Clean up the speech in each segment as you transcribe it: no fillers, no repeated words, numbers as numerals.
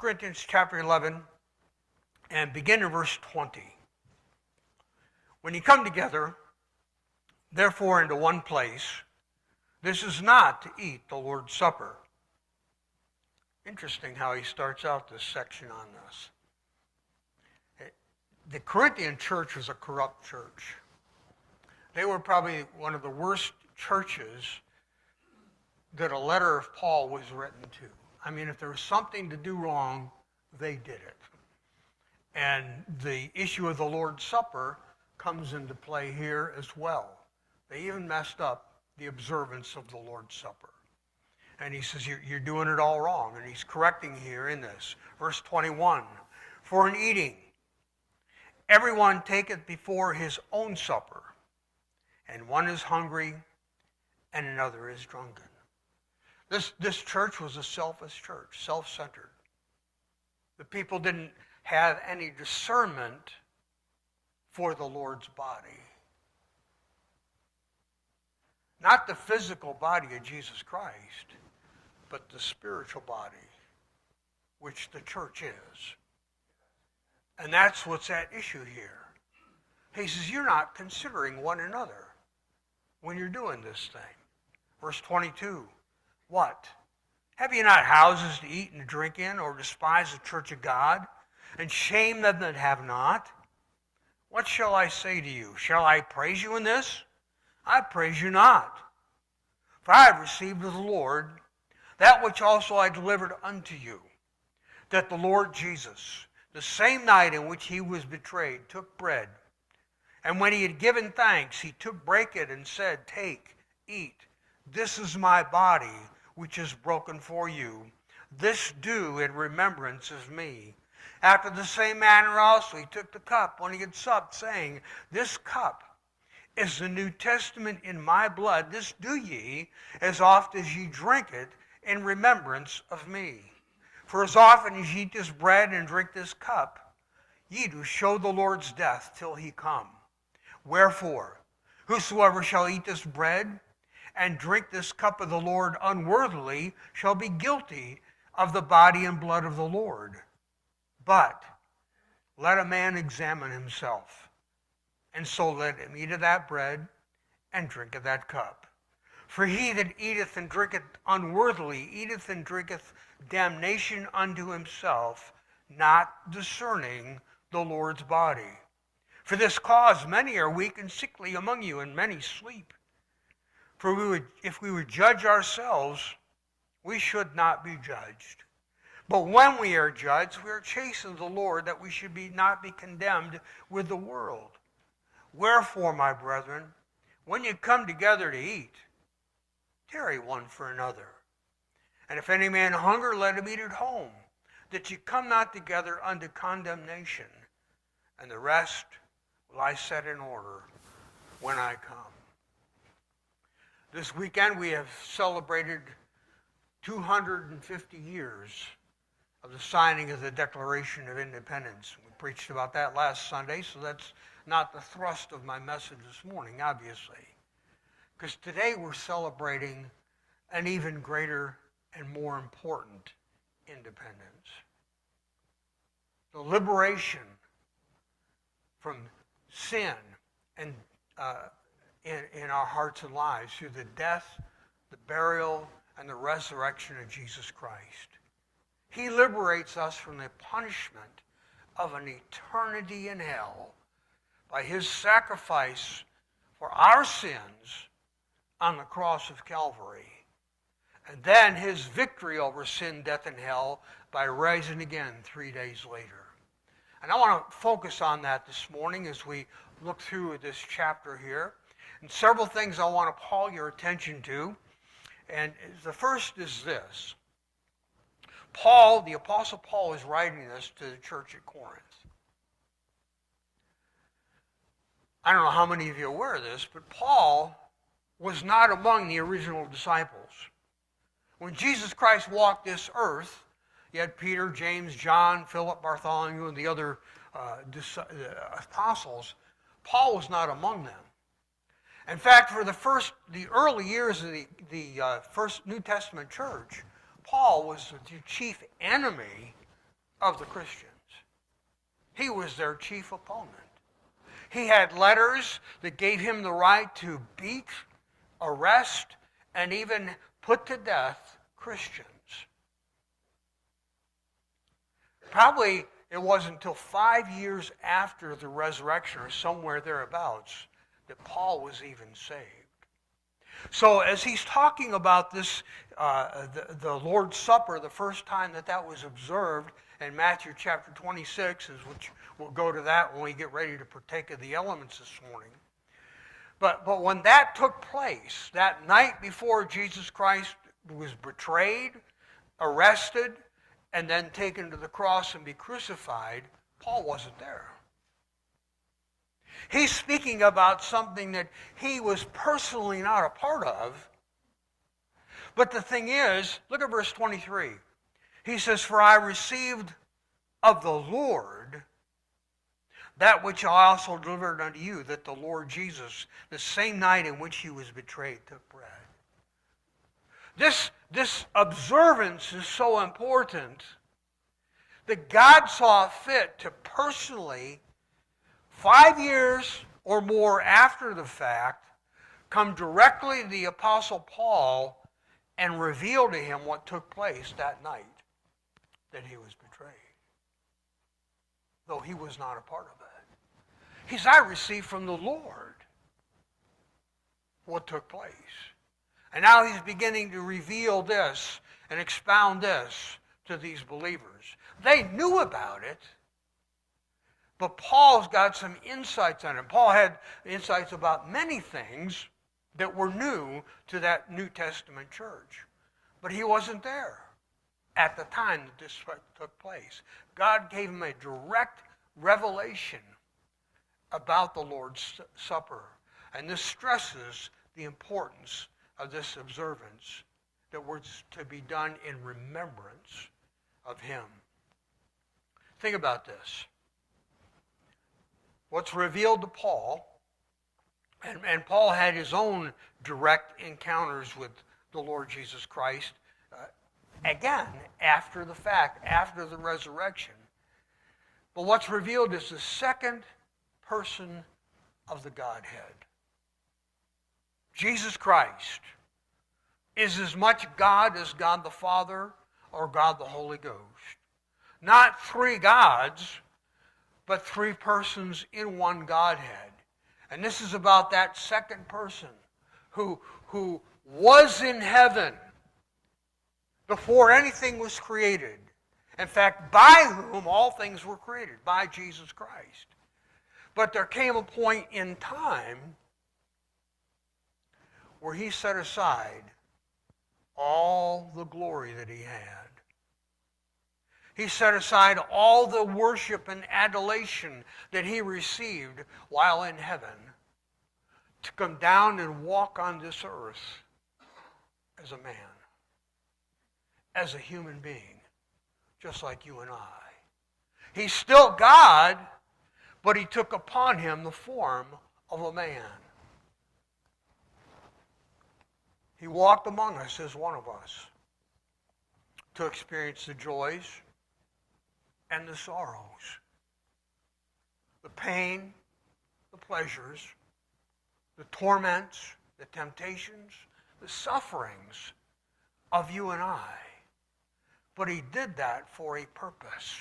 Corinthians chapter 11 and begin in verse 20. When you come together, therefore, into one place, this is not to eat the Lord's Supper. Interesting how he starts out this section on this. The Corinthian church was a corrupt church. They were probably one of the worst churches that a letter of Paul was written to. I mean, if there was something to do wrong, they did it. And the issue of the Lord's Supper comes into play here as well. They even messed up the observance of the Lord's Supper. And he says, you're doing it all wrong. And he's correcting here in this. Verse 21, for in eating, everyone taketh before his own supper, and one is hungry, and another is drunken. This church was a selfish church, self-centered. The people didn't have any discernment for the Lord's body. Not the physical body of Jesus Christ, but the spiritual body, which the church is. And that's what's at issue here. He says, you're not considering one another when you're doing this thing. Verse 22, what? Have you not houses to eat and to drink in, or despise the church of God, and shame them that have not? What shall I say to you? Shall I praise you in this? I praise you not. For I have received of the Lord that which also I delivered unto you, that the Lord Jesus, the same night in which he was betrayed, took bread. And when he had given thanks, he took brake it and said, take, eat. This is my body, which is broken for you. This do in remembrance of me. After the same manner also he took the cup when he had supped, saying, this cup is the New Testament in my blood. This do ye, as oft as ye drink it, in remembrance of me. For as often as ye eat this bread and drink this cup, ye do show the Lord's death till he come. Wherefore, whosoever shall eat this bread and drink this cup of the Lord unworthily shall be guilty of the body and blood of the Lord. But let a man examine himself, and so let him eat of that bread and drink of that cup. For he that eateth and drinketh unworthily eateth and drinketh damnation unto himself, not discerning the Lord's body. For this cause many are weak and sickly among you, and many sleep. For if we would judge ourselves, we should not be judged. But when we are judged, we are chastened of the Lord, that we should not be condemned with the world. Wherefore, my brethren, when you come together to eat, tarry one for another. And if any man hunger, let him eat at home, that ye come not together unto condemnation. And the rest will I set in order when I come. This weekend we have celebrated 250 years of the signing of the Declaration of Independence. We preached about that last Sunday, so that's not the thrust of my message this morning, obviously. Because today we're celebrating an even greater and more important independence. The liberation from sin and in our hearts and lives through the death, the burial, and the resurrection of Jesus Christ. He liberates us from the punishment of an eternity in hell by his sacrifice for our sins on the cross of Calvary. And then his victory over sin, death, and hell by rising again 3 days later. And I want to focus on that this morning as we look through this chapter here. And several things I want to call your attention to. And the first is this. Paul, the Apostle Paul, is writing this to the church at Corinth. I don't know how many of you are aware of this, but Paul was not among the original disciples. When Jesus Christ walked this earth, you had Peter, James, John, Philip, Bartholomew, and the other apostles. Paul was not among them. In fact, for the early years of the first New Testament church, Paul was the chief enemy of the Christians. He was their chief opponent. He had letters that gave him the right to beat, arrest, and even put to death Christians. Probably it wasn't until 5 years after the resurrection, or somewhere thereabouts, that Paul was even saved. So as he's talking about this, the Lord's Supper, the first time that was observed in Matthew chapter 26, which we'll go to that when we get ready to partake of the elements this morning. But when that took place, that night before Jesus Christ was betrayed, arrested, and then taken to the cross and be crucified, Paul wasn't there. He's speaking about something that he was personally not a part of. But the thing is, look at verse 23. He says, "For I received of the Lord that which I also delivered unto you, that the Lord Jesus, the same night in which he was betrayed, took bread." This observance is so important that God saw fit to personally, 5 years or more after the fact, come directly to the Apostle Paul and reveal to him what took place that night that he was betrayed. Though he was not a part of it. He said, "I received from the Lord what took place." And now he's beginning to reveal this and expound this to these believers. They knew about it, but Paul's got some insights on it. Paul had insights about many things that were new to that New Testament church. But he wasn't there at the time that this took place. God gave him a direct revelation about the Lord's Supper. And this stresses the importance of this observance that was to be done in remembrance of him. Think about this. What's revealed to Paul, and Paul had his own direct encounters with the Lord Jesus Christ, again, after the fact, after the resurrection. But what's revealed is the second person of the Godhead. Jesus Christ is as much God as God the Father or God the Holy Ghost. Not three gods, but three persons in one Godhead. And this is about that second person who was in heaven before anything was created. In fact, by whom all things were created, by Jesus Christ. But there came a point in time where he set aside all the glory that he had. He set aside all the worship and adulation that he received while in heaven to come down and walk on this earth as a man, as a human being, just like you and I. He's still God, but he took upon him the form of a man. He walked among us as one of us to experience the joys and the sorrows, the pain, the pleasures, the torments, the temptations, the sufferings of you and I. But he did that for a purpose.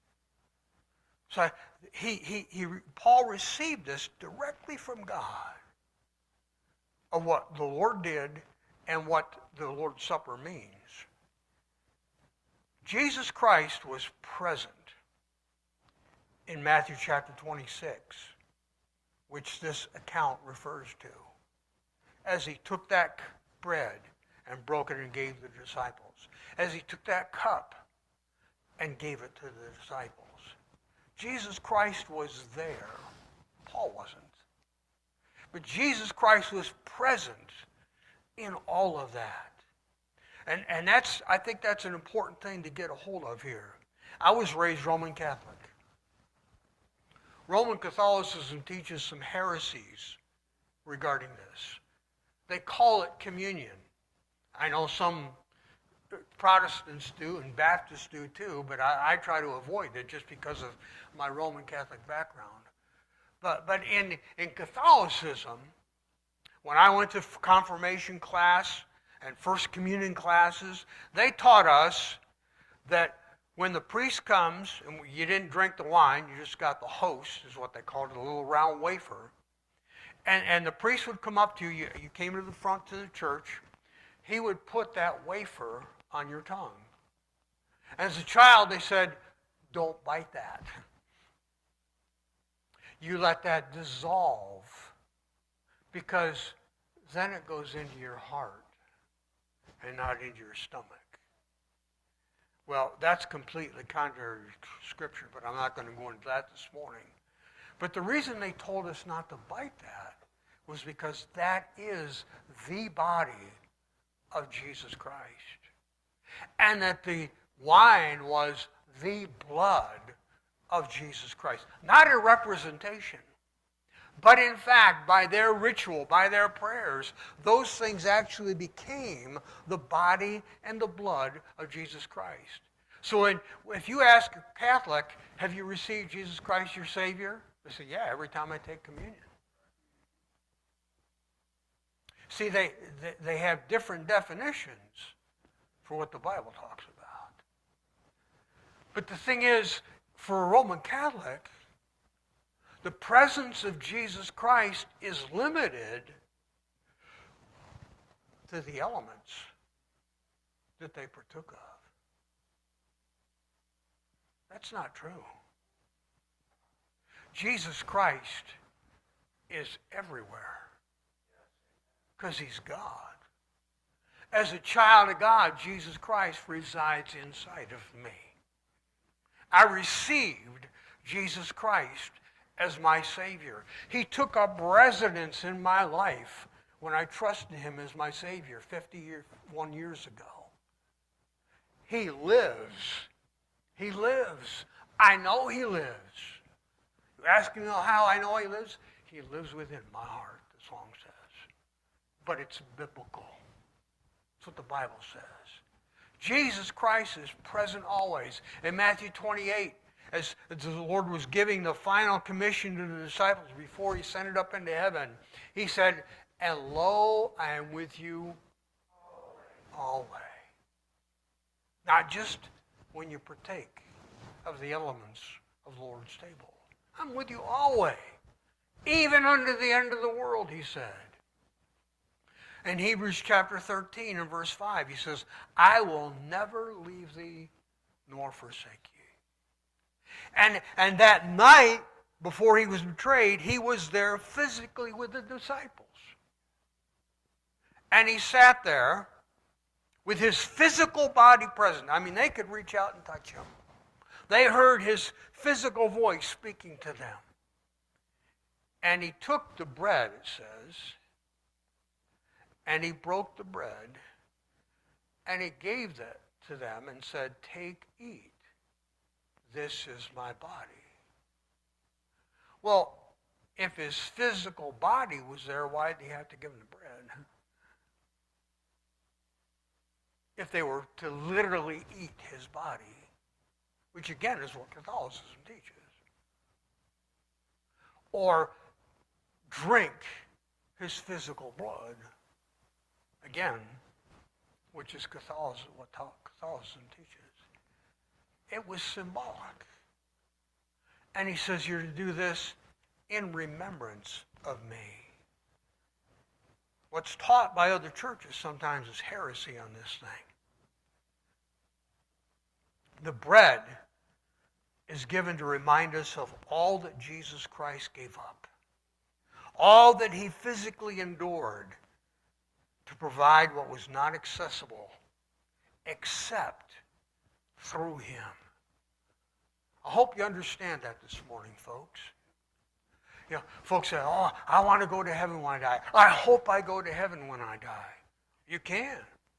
So Paul received this directly from God of what the Lord did and what the Lord's Supper means. Jesus Christ was present in Matthew chapter 26, which this account refers to, as he took that bread and broke it and gave the disciples, as he took that cup and gave it to the disciples. Jesus Christ was there. Paul wasn't. But Jesus Christ was present in all of that. And that's, I think that's an important thing to get a hold of here. I was raised Roman Catholic. Roman Catholicism teaches some heresies regarding this. They call it communion. I know some Protestants do and Baptists do too, but I try to avoid it just because of my Roman Catholic background. But in Catholicism, when I went to confirmation class and First Communion classes, they taught us that when the priest comes, and you didn't drink the wine, you just got the host, is what they called it, a little round wafer. And the priest would come up to you, you came to the front to the church, he would put that wafer on your tongue. As a child, they said, don't bite that. You let that dissolve, because then it goes into your heart and not into your stomach. Well, that's completely contrary to Scripture, but I'm not going to go into that this morning. But the reason they told us not to bite that was because that is the body of Jesus Christ. And that the wine was the blood of Jesus Christ. Not a representation, but in fact, by their ritual, by their prayers, those things actually became the body and the blood of Jesus Christ. So if you ask a Catholic, have you received Jesus Christ your Savior? They say, yeah, every time I take communion. See, they have different definitions for what the Bible talks about. But the thing is, for a Roman Catholic, the presence of Jesus Christ is limited to the elements that they partook of. That's not true. Jesus Christ is everywhere because he's God. As a child of God, Jesus Christ resides inside of me. I received Jesus Christ as my Savior. He took up residence in my life when I trusted him as my Savior 51 years ago. He lives. He lives. I know he lives. You ask me how I know he lives? He lives within my heart, the song says. But it's biblical. That's what the Bible says. Jesus Christ is present always. In Matthew 28, as the Lord was giving the final commission to the disciples before he sent it up into heaven, he said, and lo, I am with you always. Not just when you partake of the elements of the Lord's table. I'm with you always, even unto the end of the world, he said. In Hebrews chapter 13 and verse 5, he says, I will never leave thee nor forsake you. And that night, before he was betrayed, he was there physically with the disciples. And he sat there with his physical body present. I mean, they could reach out and touch him. They heard his physical voice speaking to them. And he took the bread, it says, and he broke the bread, and he gave that to them and said, take, eat. This is my body. Well, if his physical body was there, why did he have to give them the bread? If they were to literally eat his body, which again is what Catholicism teaches. Or drink his physical blood, again, which is Catholicism, what Catholicism teaches. It was symbolic. And he says you're to do this in remembrance of me. What's taught by other churches sometimes is heresy on this thing. The bread is given to remind us of all that Jesus Christ gave up. All that he physically endured to provide what was not accessible except through him. I hope you understand that this morning, folks. You know, folks say, oh, I want to go to heaven when I die. I hope I go to heaven when I die. You can.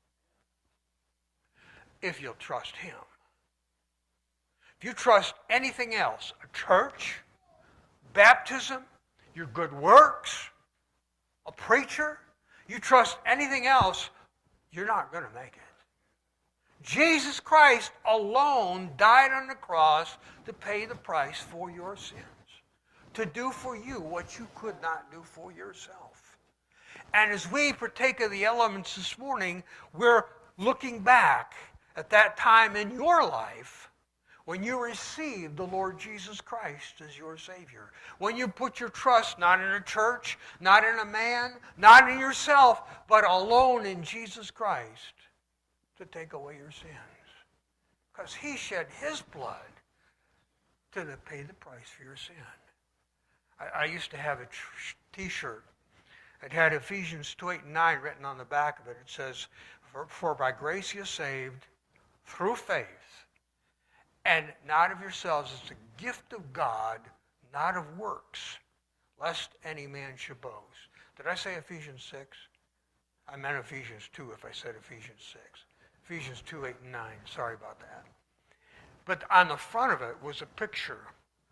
If you'll trust him. If you trust anything else, a church, baptism, your good works, a preacher, you trust anything else, you're not going to make it. Jesus Christ alone died on the cross to pay the price for your sins, to do for you what you could not do for yourself. And as we partake of the elements this morning, we're looking back at that time in your life when you received the Lord Jesus Christ as your Savior. When you put your trust not in a church, not in a man, not in yourself, but alone in Jesus Christ to take away your sins. Because He shed His blood to pay the price for your sin. I used to have a t-shirt. It had Ephesians 2:8-9 written on the back of it. It says, for by grace you are saved through faith, and not of yourselves. It's a gift of God, not of works, lest any man should boast. Did I say Ephesians 6? I meant Ephesians 2 if I said Ephesians 6. Ephesians 2:8-9. Sorry about that. But on the front of it was a picture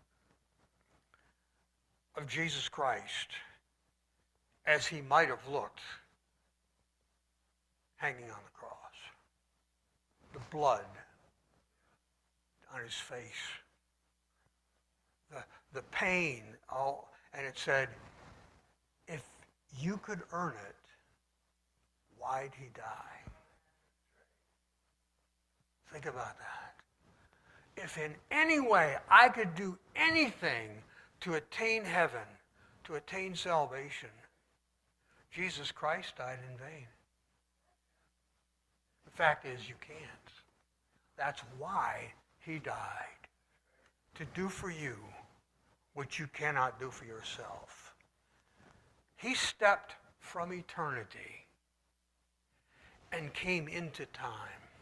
of Jesus Christ as He might have looked hanging on the cross. The blood on His face. The pain. And it said, if you could earn it, why'd He die? Think about that. If in any way I could do anything to attain heaven, to attain salvation, Jesus Christ died in vain. The fact is, you can't. That's why He died. To do for you what you cannot do for yourself. He stepped from eternity and came into time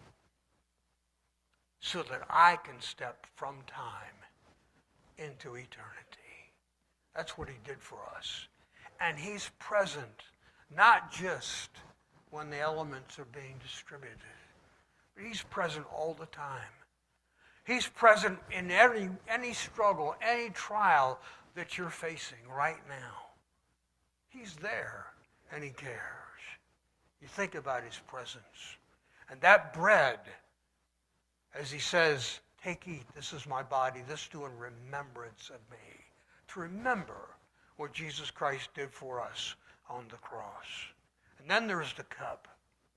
so that I can step from time into eternity. That's what He did for us. And He's present, not just when the elements are being distributed, but He's present all the time. He's present in any struggle, any trial that you're facing right now. He's there, and He cares. You think about His presence. And that bread, as He says, take, eat, this is my body, this do in remembrance of me. To remember what Jesus Christ did for us on the cross. And then there's the cup.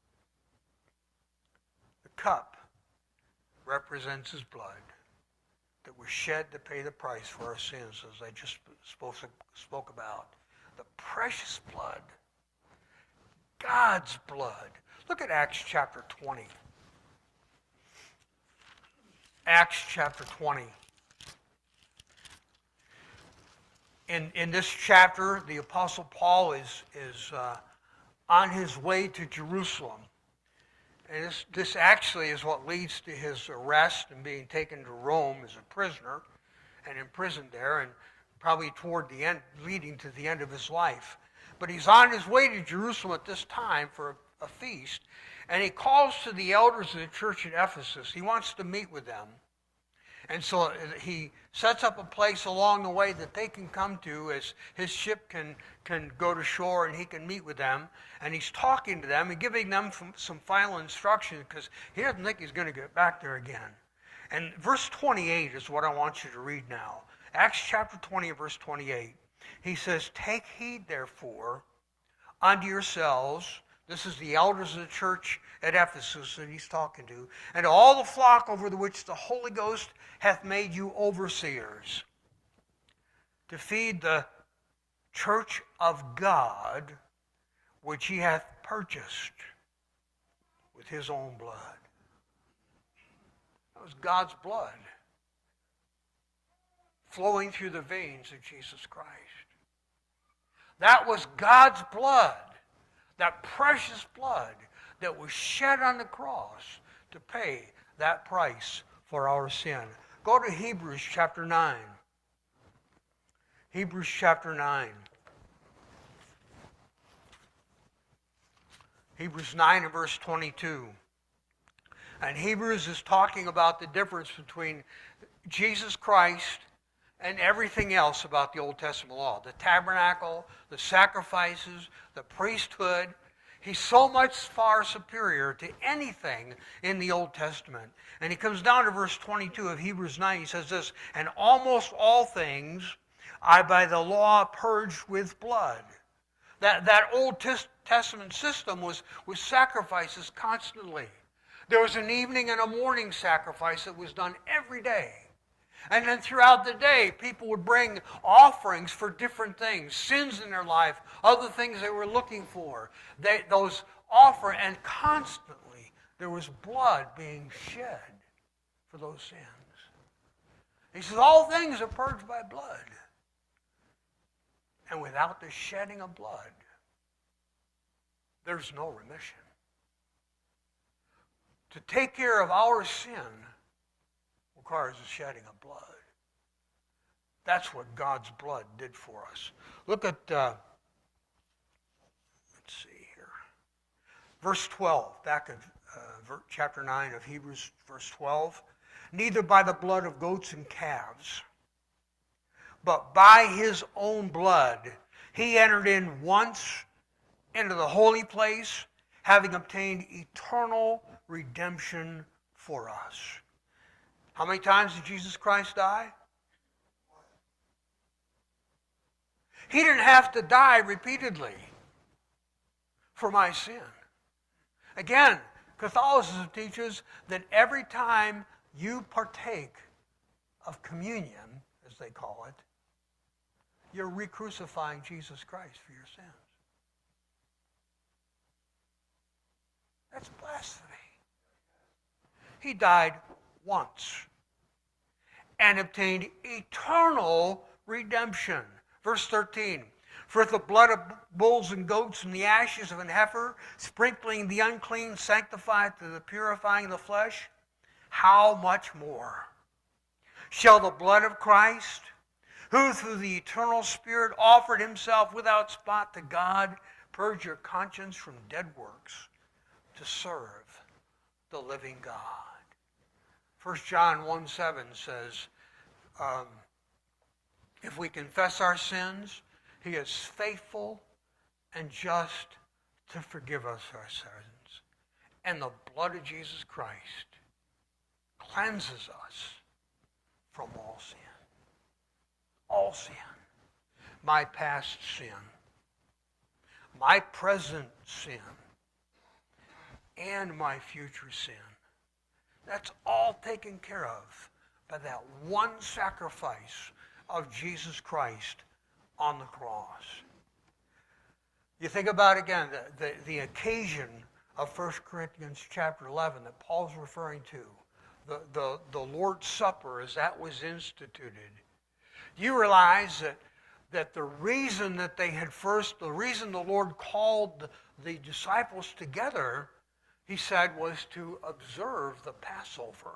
The cup represents His blood that was shed to pay the price for our sins, as I just spoke about. The precious blood, God's blood. Look at Acts chapter 20. Acts chapter 20. In this chapter, the Apostle Paul is on his way to Jerusalem. And this actually is what leads to his arrest and being taken to Rome as a prisoner and imprisoned there, and probably toward the end, leading to the end of his life. But he's on his way to Jerusalem at this time for a feast, and he calls to the elders of the church at Ephesus. He wants to meet with them. And so he sets up a place along the way that they can come to as his ship can go to shore and he can meet with them. And he's talking to them and giving them some final instructions because he doesn't think he's going to get back there again. And verse 28 is what I want you to read now. Acts chapter 20, verse 28. He says, take heed, therefore, unto yourselves. This is the elders of the church at Ephesus that he's talking to. And all the flock over the which the Holy Ghost hath made you overseers, to feed the church of God, which He hath purchased with His own blood. That was God's blood flowing through the veins of Jesus Christ. That was God's blood, that precious blood that was shed on the cross to pay that price for our sin. Go to Hebrews chapter 9. Hebrews chapter 9. Hebrews 9 and verse 22. And Hebrews is talking about the difference between Jesus Christ and everything else about the Old Testament law. The tabernacle, the sacrifices, the priesthood. He's so much far superior to anything in the Old Testament. And he comes down to verse 22 of Hebrews 9. He says this, and almost all things I by the law purged with blood. That Old Testament system was sacrifices constantly. There was an evening and a morning sacrifice that was done every day. And then throughout the day, people would bring offerings for different things, sins in their life, other things they were looking for. Those offer, and constantly there was blood being shed for those sins. He says, all things are purged by blood. And without the shedding of blood, there's no remission. To take care of our sin requires the shedding of blood. That's what God's blood did for us. Look at, let's see here, verse 12, back in chapter 9 of Hebrews, verse 12. Neither by the blood of goats and calves, but by his own blood he entered in once into the holy place, having obtained eternal redemption for us. How many times did Jesus Christ die? He didn't have to die repeatedly for my sin. Again, Catholicism teaches that every time you partake of communion, as they call it, you're re-crucifying Jesus Christ for your sins. That's blasphemy. He died once and obtained eternal redemption. Verse 13, for if the blood of bulls and goats and the ashes of an heifer, sprinkling the unclean, sanctified to the purifying of the flesh, how much more shall the blood of Christ, who through the eternal Spirit offered himself without spot to God, purge your conscience from dead works to serve the living God. 1 John 1:7 says, if we confess our sins, he is faithful and just to forgive us our sins. And the blood of Jesus Christ cleanses us from all sin. All sin. My past sin. My present sin. And my future sin. That's all taken care of by that one sacrifice of Jesus Christ on the cross. You think about, again, the occasion of 1 Corinthians chapter 11 that Paul's referring to, the Lord's Supper as that was instituted. You realize that the reason that the reason the Lord called the disciples together, he said, was to observe the Passover.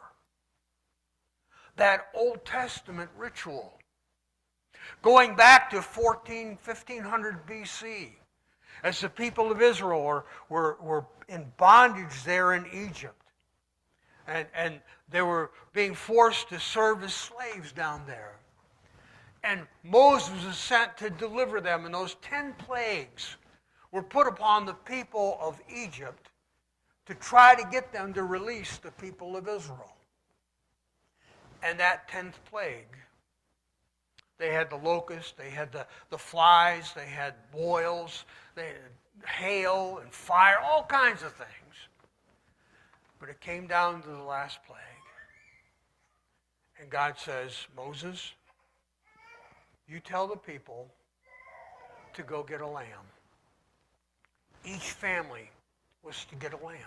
That Old Testament ritual. Going back to 1500 BC, as the people of Israel were in bondage there in Egypt. And they were being forced to serve as slaves down there. And Moses was sent to deliver them, and those 10 plagues were put upon the people of Egypt to try to get them to release the people of Israel. And that 10th plague, they had the locusts, they had the flies, they had boils, they had hail and fire, all kinds of things. But it came down to the last plague. And God says, Moses, you tell the people to go get a lamb. Each family was to get a lamb.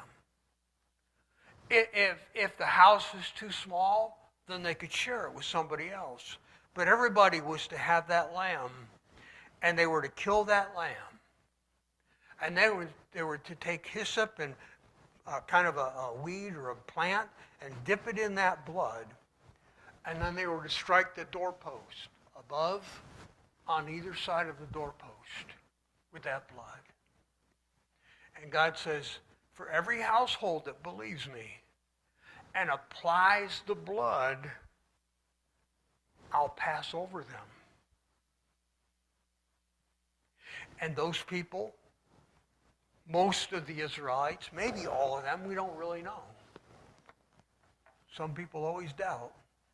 If the house was too small, then they could share it with somebody else. But everybody was to have that lamb, and they were to kill that lamb. And they were to take hyssop and kind of a weed or a plant and dip it in that blood. And then they were to strike the doorpost above, on either side of the doorpost with that blood. And God says, for every household that believes me and applies the blood, I'll pass over them. And those people most of the Israelites, maybe all of them, we don't really know. Some people always doubt.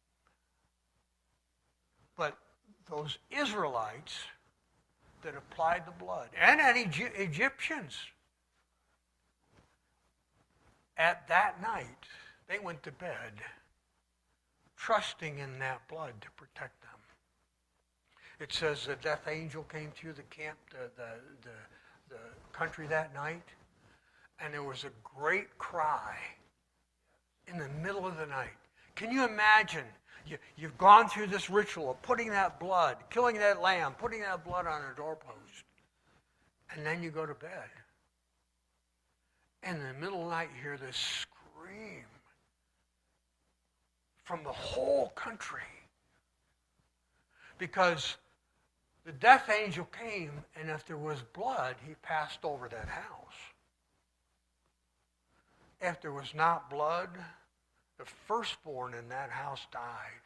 But those Israelites that applied the blood, and Egyptians, at that night, they went to bed trusting in that blood to protect them. It says the death angel came through the camp, the country that night, and there was a great cry in the middle of the night. Can you imagine? You've gone through this ritual of putting that blood, killing that lamb, putting that blood on a doorpost, and then you go to bed. And in the middle of the night, you hear this scream from the whole country. Because the death angel came, and if there was blood, he passed over that house. If there was not blood, the firstborn in that house died.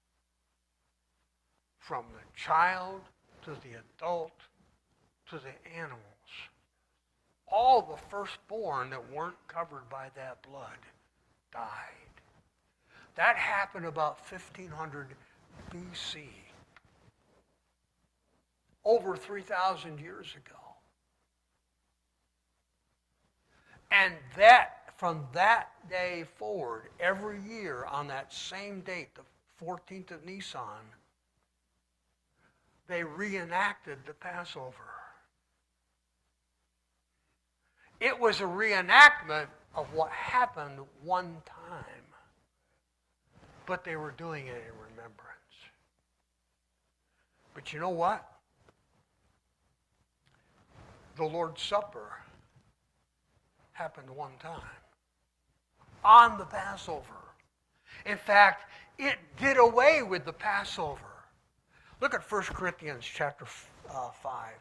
From the child to the adult to the animals. All the firstborn that weren't covered by that blood died. That happened about 1500 BC. Over 3,000 years ago. And from that day forward, every year on that same date, the 14th of Nisan, they reenacted the Passover. It was a reenactment of what happened one time. But they were doing it in remembrance. But you know what? The Lord's Supper happened one time. On the Passover. In fact, it did away with the Passover. Look at 1 Corinthians chapter 5.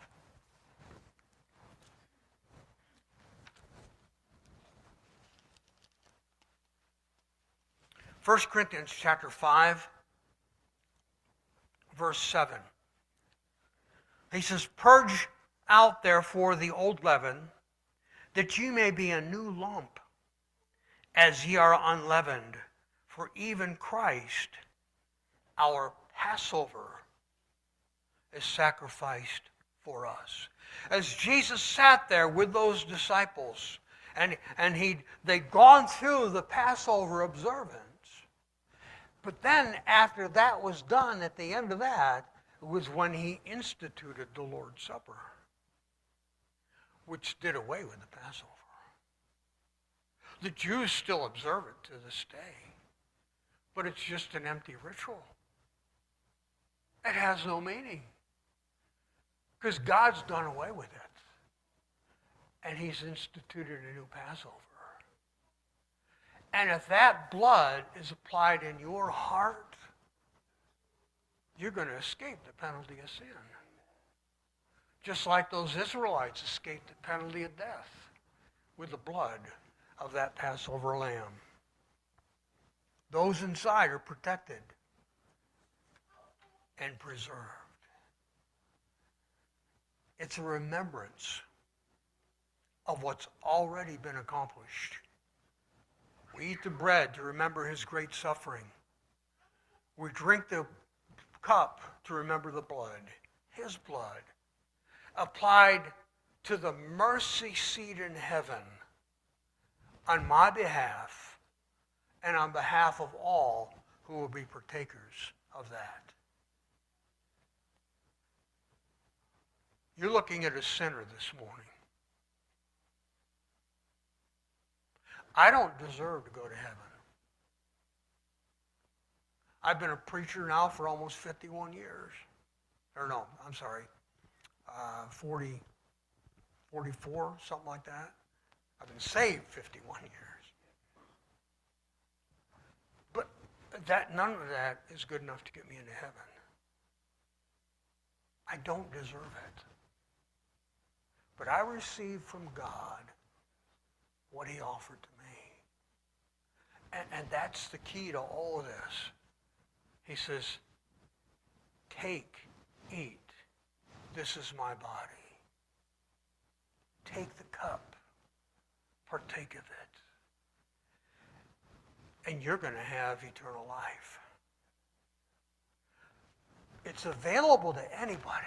1 Corinthians chapter 5, verse 7. He says, "Purge out therefore the old leaven, that ye may be a new lump, as ye are unleavened. For even Christ, our Passover, is sacrificed for us." As Jesus sat there with those disciples, and they'd gone through the Passover observance, but then after that was done, at the end of that, it was when he instituted the Lord's Supper, which did away with the Passover. The Jews still observe it to this day, but it's just an empty ritual. It has no meaning, because God's done away with it, and he's instituted a new Passover. And if that blood is applied in your heart, you're going to escape the penalty of sin. Just like those Israelites escaped the penalty of death with the blood of that Passover lamb. Those inside are protected and preserved. It's a remembrance of what's already been accomplished. We eat the bread to remember his great suffering. We drink the cup to remember the blood, his blood, applied to the mercy seat in heaven on my behalf and on behalf of all who will be partakers of that. You're looking at a sinner this morning. I don't deserve to go to heaven. I've been a preacher now for almost 51 years. Or no, I'm sorry, 40, 44, something like that. I've been saved 51 years. But none of that is good enough to get me into heaven. I don't deserve it. But I received from God what he offered to me. And that's the key to all of this. He says, take, eat. This is my body. take the cup, partake of it, and you're going to have eternal life. It's available to anybody.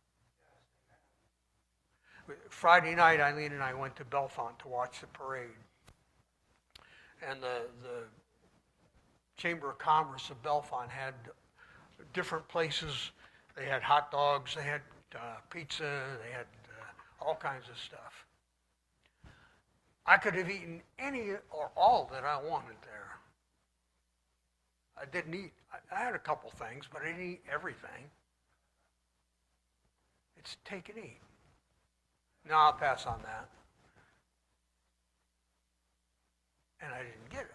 Friday night, Eileen and I went to Bellefonte to watch the parade. And the Chamber of Commerce of Bellefonte had different places. They had hot dogs, they had pizza, they had all kinds of stuff. I could have eaten any or all that I wanted there. I didn't eat. I had a couple things, but I didn't eat everything. It's take and eat. No, I'll pass on that. And I didn't get it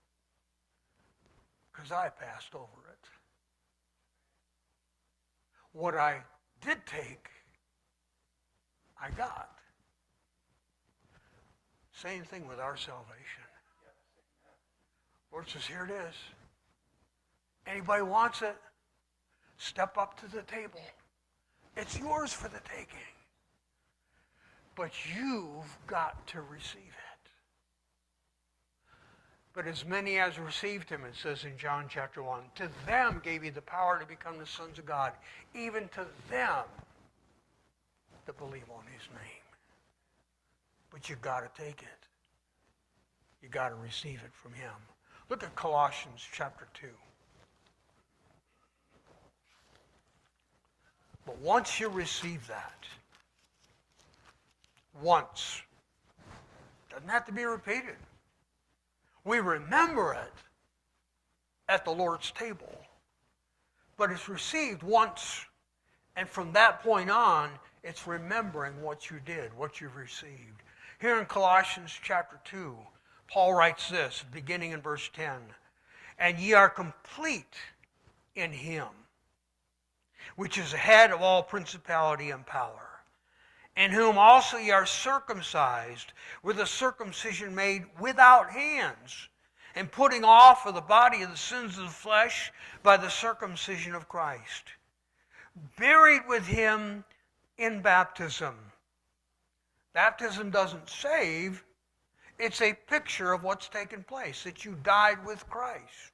because I passed over it. What I did take, I got. Same thing with our salvation. Lord says, here it is. Anybody wants it, step up to the table. It's yours for the taking. But you've got to receive it. But as many as received him, it says in John chapter 1, to them gave he the power to become the sons of God, even to them that believe on his name. But you've got to take it. You've got to receive it from him. Look at Colossians chapter 2. But once you receive that, once, doesn't have to be repeated. We remember it at the Lord's table, but it's received once, and from that point on, it's remembering what you did, what you've received. Here in Colossians chapter 2, Paul writes this, beginning in verse 10, and ye are complete in him, which is the head of all principality and power, in whom also ye are circumcised with a circumcision made without hands, and putting off of the body of the sins of the flesh by the circumcision of Christ, buried with him in baptism. Baptism doesn't save, it's a picture of what's taken place, that you died with Christ.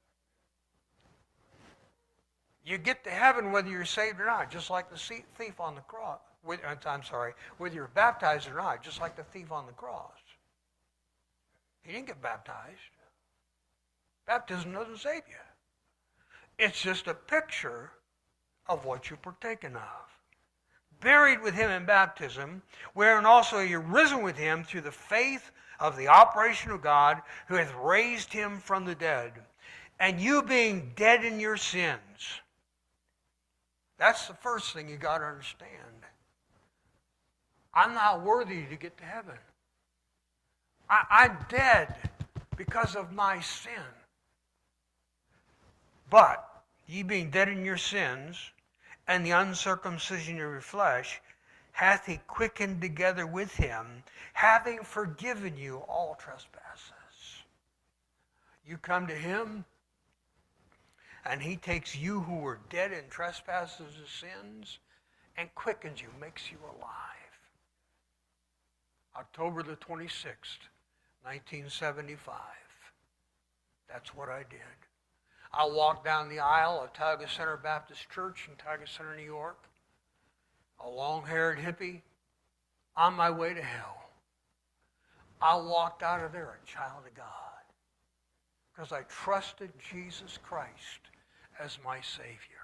You get to heaven whether you're saved or not, just like the thief on the cross. Whether you're baptized or not, just like the thief on the cross. He didn't get baptized. Baptism doesn't save you. It's just a picture of what you've partaken of. Buried with him in baptism, wherein also you're risen with him through the faith of the operation of God, who hath raised him from the dead. And you being dead in your sins. That's the first thing you got to understand. I'm not worthy to get to heaven. I'm dead because of my sin. But ye being dead in your sins, and the uncircumcision of your flesh, hath he quickened together with him, having forgiven you all trespasses. You come to him, and he takes you who were dead in trespasses and sins, and quickens you, makes you alive. October the 26th, 1975. That's what I did. I walked down the aisle of Tioga Center Baptist Church in Tioga Center, New York, a long-haired hippie, on my way to hell. I walked out of there a child of God because I trusted Jesus Christ as my Savior.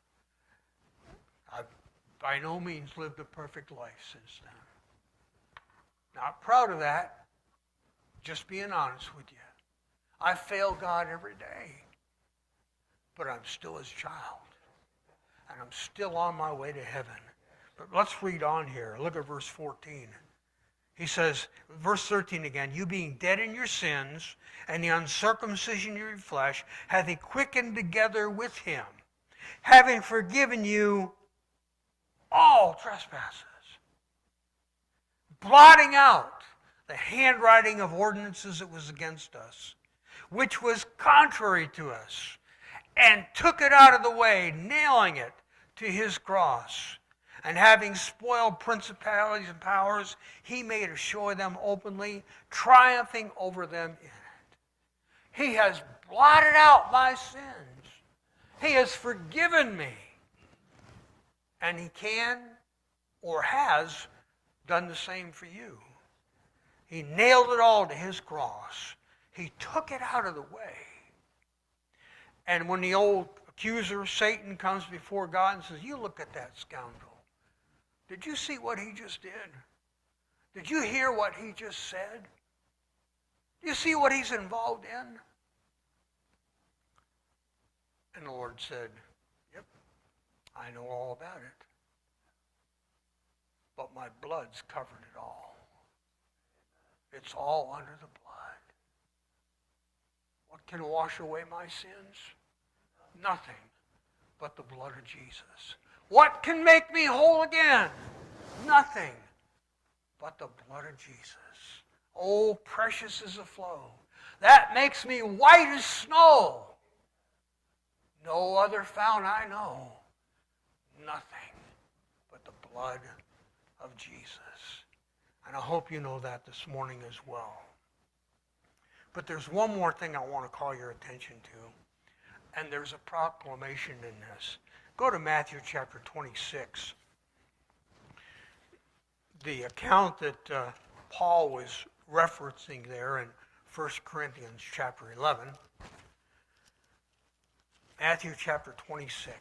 I've by no means lived a perfect life since then. Not proud of that, just being honest with you. I fail God every day, but I'm still his child, and I'm still on my way to heaven. But let's read on here. Look at verse 14. He says, verse 13 again, you being dead in your sins, and the uncircumcision of your flesh, hath he quickened together with him, having forgiven you all trespasses, blotting out the handwriting of ordinances that was against us, which was contrary to us, and took it out of the way, nailing it to his cross. And having spoiled principalities and powers, he made a show of them openly, triumphing over them in it. He has blotted out my sins. He has forgiven me. And he can or has done the same for you. He nailed it all to his cross. He took it out of the way. And when the old accuser, Satan, comes before God and says, you look at that scoundrel. Did you see what he just did? Did you hear what he just said? Do you see what he's involved in? And the Lord said, yep, I know all about it. But my blood's covered it all. It's all under the blood. What can wash away my sins? Nothing but the blood of Jesus. What can make me whole again? Nothing but the blood of Jesus. Oh, precious is the flow. That makes me white as snow. No other fount I know. Nothing but the blood of Jesus. And I hope you know that this morning as well. But there's one more thing I want to call your attention to. And there's a proclamation in this. Go to Matthew chapter 26. The account that Paul was referencing there in 1 Corinthians chapter 11. Matthew chapter 26.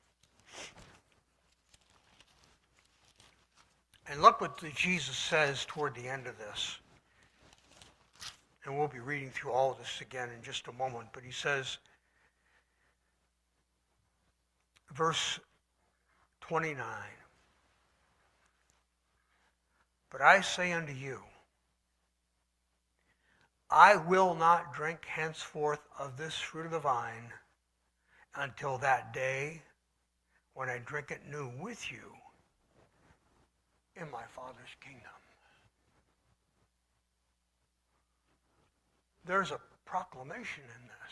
And look what Jesus says toward the end of this. And we'll be reading through all of this again in just a moment. But he says, verse 29, but I say unto you, I will not drink henceforth of this fruit of the vine until that day when I drink it new with you in my Father's kingdom. There's a proclamation in this.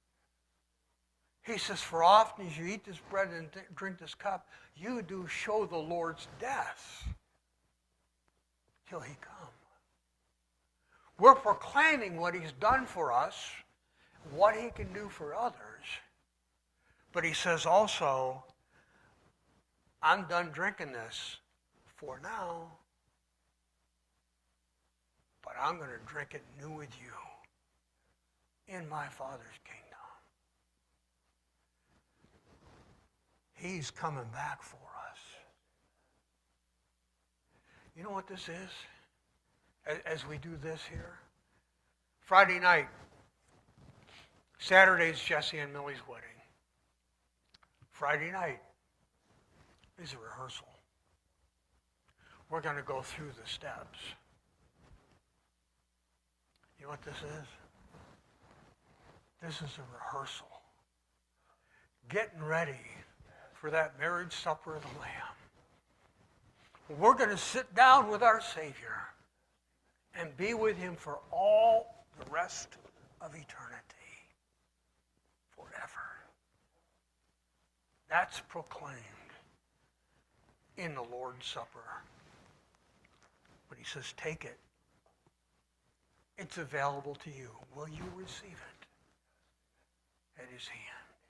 He says, for often as you eat this bread and drink this cup, you do show the Lord's death till he come. We're proclaiming what he's done for us, what he can do for others. But he says also, I'm done drinking this for now, but I'm going to drink it new with you in my Father's kingdom. He's coming back for us. You know what this is? As we do this here, Friday night, Saturday's Jesse and Millie's wedding. Friday night is a rehearsal. We're going to go through the steps. You know what this is? This is a rehearsal. Getting ready for that marriage supper of the Lamb. We're going to sit down with our Savior and be with him for all the rest of eternity. Forever. That's proclaimed in the Lord's Supper. But he says, take it. It's available to you. Will you receive it at his hand?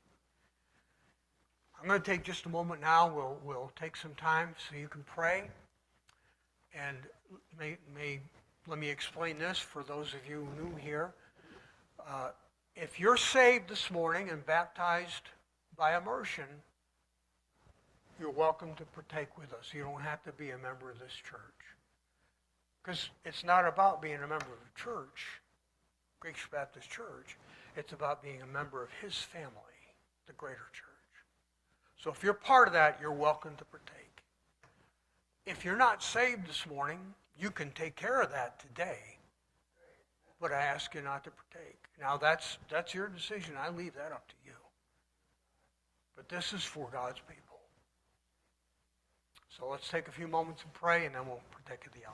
I'm going to take just a moment now. We'll take some time so you can pray. And let me explain this for those of you new here. If you're saved this morning and baptized by immersion, you're welcome to partake with us. You don't have to be a member of this church. Because it's not about being a member of the church, Greek Baptist Church. It's about being a member of his family, the greater church. So if you're part of that, you're welcome to partake. If you're not saved this morning, you can take care of that today. But I ask you not to partake. Now that's your decision. I leave that up to you. But this is for God's people. So let's take a few moments and pray, and then we'll partake of the elements.